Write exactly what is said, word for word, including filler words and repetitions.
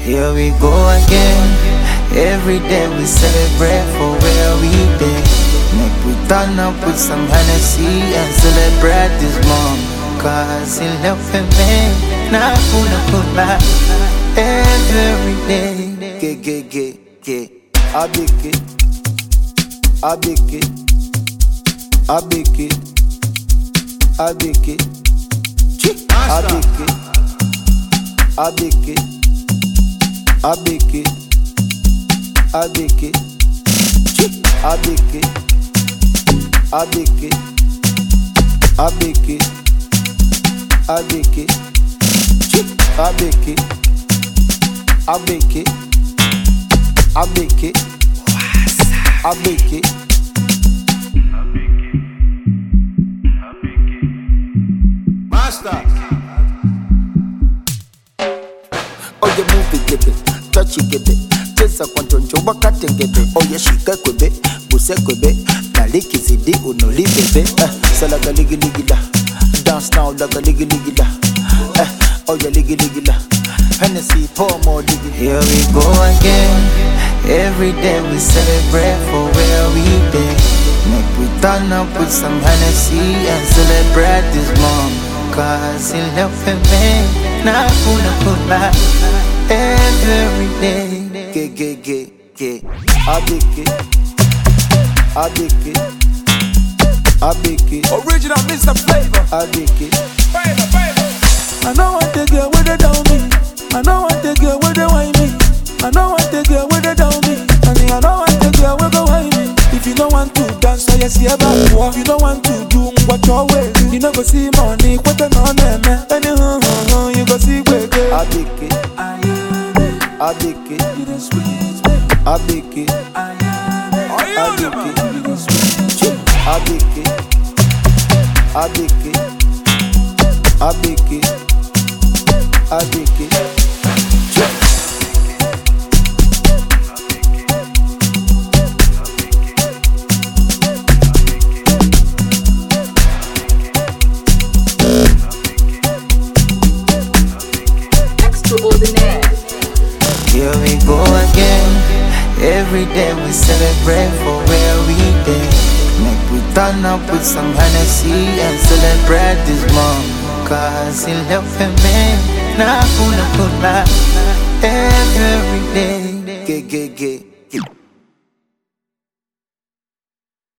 Here we go again. Every day we celebrate for where we been. Make we turn up with some Hennessy and celebrate this moment. Cause he love for me, not gonna put back every day. Get, get, get, get. I bake it, I bake it, I bake it, I bake it, I bake it, I bake it, I bake it, I bake it, I bake it, I bake it, I bake it, I bake it, I bake it, I bake it, I bake it, I bake it. Master. Oh, you move it, get it, touch it, get it. Just a quantum job, cut and get it. Oh, yeah, she got with it, Busse Quebec, Naliki City, Uno Libe, Salaga Ligi Ligida. Dance now like a Ligi Ligida. Oh, yeah, Ligi Ligida. Hennessy, pour more diggy. Here we go again. Every day we celebrate for where we been. Make we turn up with some Hennessy and celebrate this moment. Cause he love for me, not gonna put back every day. Get, get, get, get. I bake it, I bake it, I bake it. Original Mister Flavor. I bake it. Flavor, flavor. I know what they get with the down me. I know what they get with the wine me. I know what they get with the down me. And I know what they get with the wine me. If you don't want to dance, so you see about what you don't want to do, what your way. You know go see money, what the no name. Anyhow, you go see where I bake it, I bake it, I bake it, I bake it, I bake it, I bake it, I bake it, I bake it. Here we go again. Every day we celebrate for where we been. Make we turn up with some Hennessy and celebrate this moment. Cause he love for me, not gonna put back every day. Get, get, get.